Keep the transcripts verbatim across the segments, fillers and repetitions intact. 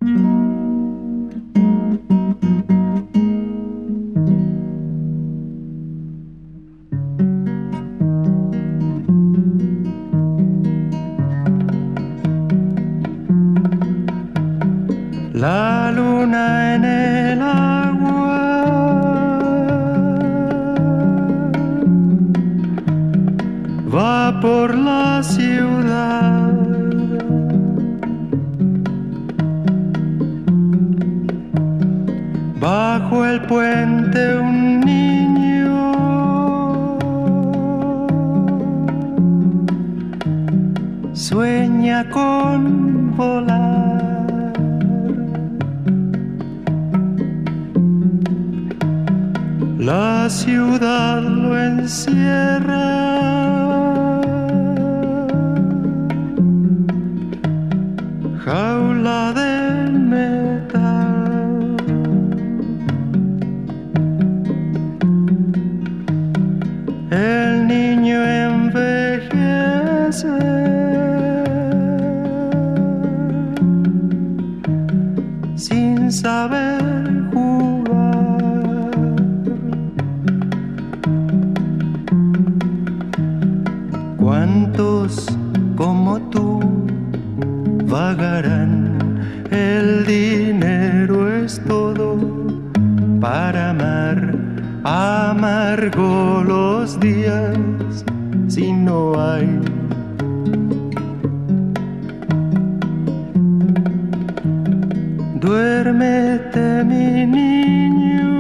La luna en el agua va por la ciudad. Bajo el puente un niño sueña con volar. La ciudad lo encierra, jaula de metal. El niño envejece sin saber jugar. ¿Cuántos como tú vagarán? El dinero es todo para amar. Amargo los días si no hay. Duérmete, mi niño,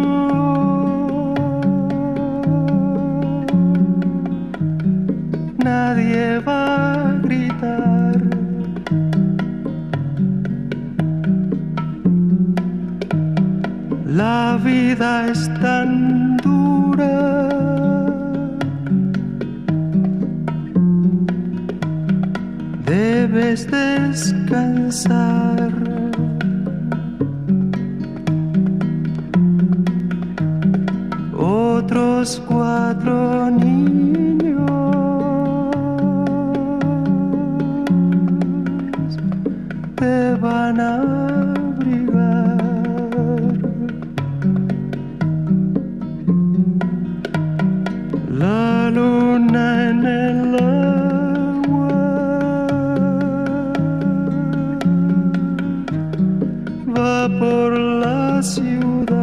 nadie va a gritar. La vida es tan dura, debes descansar. Otros cuatro niños te van a abrigar. La luna en el agua va por la ciudad.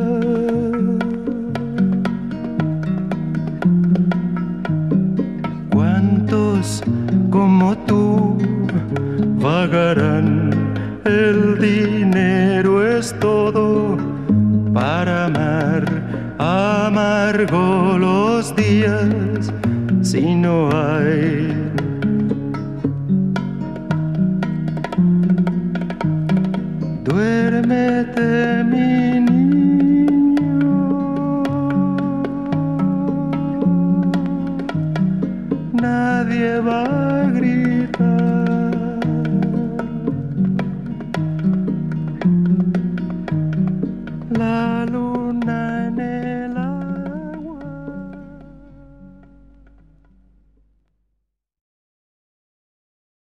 ¿Cuántos como tú vagarán? El dinero es todo para amar. Amargo los días si no hay. Duérmete, mi niño, nadie va a gritar. La